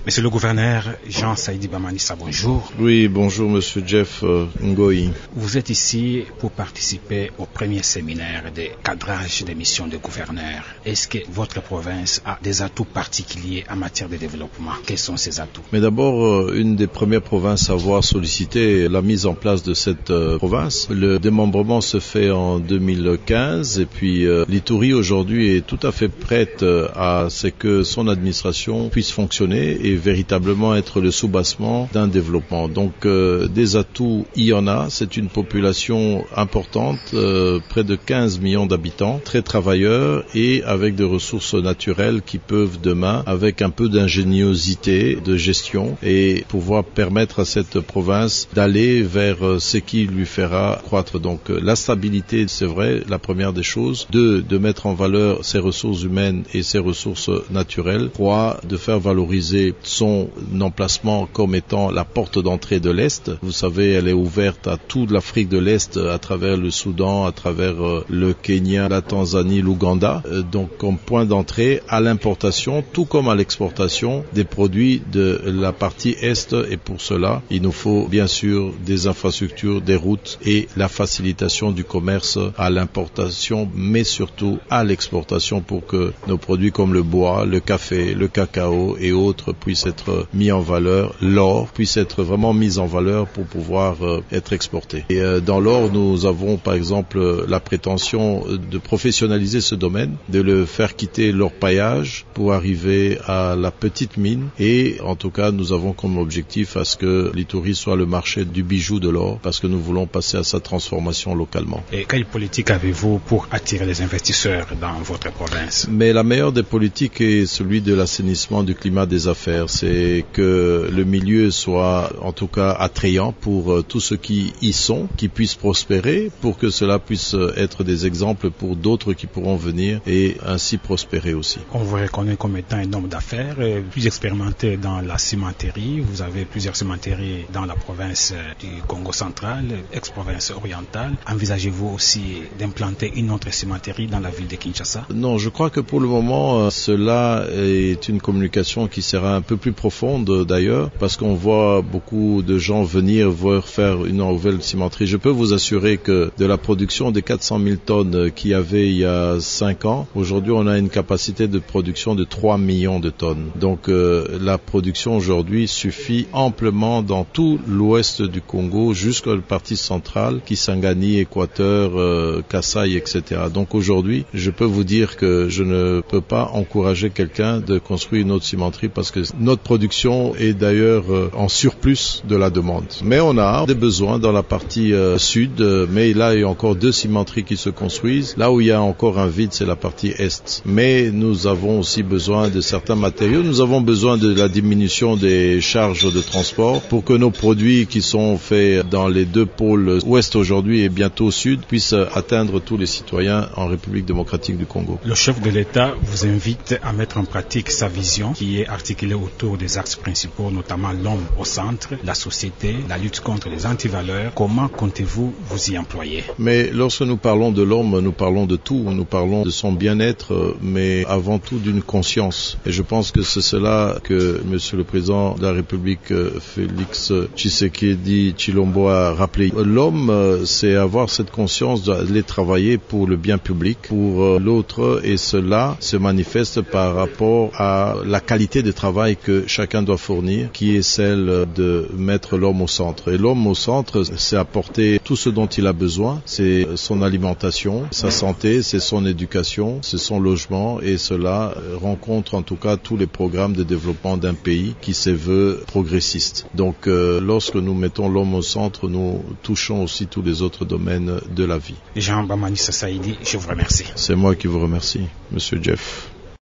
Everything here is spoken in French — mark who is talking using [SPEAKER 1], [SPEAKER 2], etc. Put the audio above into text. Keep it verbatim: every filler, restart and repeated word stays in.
[SPEAKER 1] Monsieur le gouverneur Jean Saïdi Bamanissa, bonjour.
[SPEAKER 2] Oui, bonjour Monsieur Jeff euh, Ngoyi.
[SPEAKER 1] Vous êtes ici pour participer au premier séminaire de cadrage des missions de gouverneur. Est-ce que votre province a des atouts particuliers en matière de développement? Quels sont ces atouts?
[SPEAKER 2] Mais d'abord, euh, une des premières provinces à avoir sollicité la mise en place de cette euh, province. Le démembrement se fait en deux mille quinze et puis euh, l'Ituri aujourd'hui est tout à fait prête euh, à ce que son administration puisse fonctionner et véritablement être le soubassement d'un développement. Donc euh, des atouts, il y en a. C'est une population importante, euh, près de quinze millions d'habitants, très travailleurs et avec des ressources naturelles qui peuvent demain, avec un peu d'ingéniosité de gestion, et pouvoir permettre à cette province d'aller vers ce qui lui fera croître. Donc la stabilité, c'est vrai, la première des choses. Deux, de mettre en valeur ses ressources humaines et ses ressources naturelles. Trois, de faire valoriser son emplacement comme étant la porte d'entrée de l'Est. Vous savez, elle est ouverte à toute l'Afrique de l'Est, à travers le Soudan, à travers euh, le Kenya, la Tanzanie, l'Ouganda. Euh, donc comme point d'entrée à l'importation, tout comme à l'exportation des produits de la partie Est. Et pour cela, il nous faut bien sûr des infrastructures, des routes et la facilitation du commerce à l'importation, mais surtout à l'exportation pour que nos produits comme le bois, le café, le cacao et autres puissent être mis en valeur, l'or puisse être vraiment mis en valeur pour pouvoir euh, être exporté. Et euh, dans l'or, nous avons par exemple la prétention de professionnaliser ce domaine, de le faire quitter l'orpaillage pour arriver à la petite mine, et en tout cas nous avons comme objectif à ce que l'Ituri soit le marché du bijou de l'or, parce que nous voulons passer à sa transformation localement.
[SPEAKER 1] Et quelle politique avez-vous pour attirer les investisseurs dans votre province?
[SPEAKER 2] Mais la meilleure des politiques est celui de l'assainissement du climat des affaires. C'est que le milieu soit en tout cas attrayant pour euh, tous ceux qui y sont, qui puissent prospérer, pour que cela puisse être des exemples pour d'autres qui pourront venir et ainsi prospérer aussi.
[SPEAKER 1] On vous reconnaît comme étant un homme d'affaires, plus expérimenté dans la cimenterie. Vous avez plusieurs cimenteries dans la province du Congo central, ex-province orientale. Envisagez-vous aussi d'implanter une autre cimenterie dans la ville de Kinshasa?
[SPEAKER 2] Non, je crois que pour le moment, cela est une communication qui sera un peu plus profonde d'ailleurs, parce qu'on voit beaucoup de gens venir voir faire une nouvelle cimenterie. Je peux vous assurer que de la production des quatre cent mille tonnes qu'il y avait il y a cinq ans, aujourd'hui on a une capacité de production de trois millions de tonnes. Donc euh, la production aujourd'hui suffit amplement dans tout l'ouest du Congo jusqu'à la partie centrale, Kisangani, Équateur, euh, Kasaï, et cetera. Donc aujourd'hui, je peux vous dire que je ne peux pas encourager quelqu'un de construire une autre cimenterie parce que notre production est d'ailleurs euh, en surplus de la demande. Mais on a des besoins dans la partie euh, sud, euh, mais là il y a encore deux cimenteries qui se construisent. Là où il y a encore un vide, c'est la partie est. Mais nous avons aussi besoin de certains matériaux. Nous avons besoin de la diminution des charges de transport pour que nos produits qui sont faits dans les deux pôles ouest aujourd'hui et bientôt sud puissent atteindre tous les citoyens en République démocratique du Congo.
[SPEAKER 1] Le chef de l'État vous invite à mettre en pratique sa vision qui est articulée autour des axes principaux, notamment l'homme au centre, la société, la lutte contre les antivaleurs. Comment comptez-vous vous y employer?
[SPEAKER 2] Mais lorsque nous parlons de l'homme, nous parlons de tout. Nous parlons de son bien-être, mais avant tout d'une conscience. Et je pense que c'est cela que Monsieur le Président de la République, Félix Tshisekedi Tshilombo, a rappelé. L'homme, c'est avoir cette conscience d'aller travailler pour le bien public, pour l'autre, et cela se manifeste par rapport à la qualité de travail que chacun doit fournir, qui est celle de mettre l'homme au centre. Et l'homme au centre, c'est apporter tout ce dont il a besoin, c'est son alimentation, sa santé, c'est son éducation, c'est son logement, et cela rencontre en tout cas tous les programmes de développement d'un pays qui se veut progressiste. Donc euh, lorsque nous mettons l'homme au centre, nous touchons aussi tous les autres domaines de la vie.
[SPEAKER 1] Jean Bamanissa Saïdi, je vous remercie.
[SPEAKER 2] C'est moi qui vous remercie, Monsieur Jeff.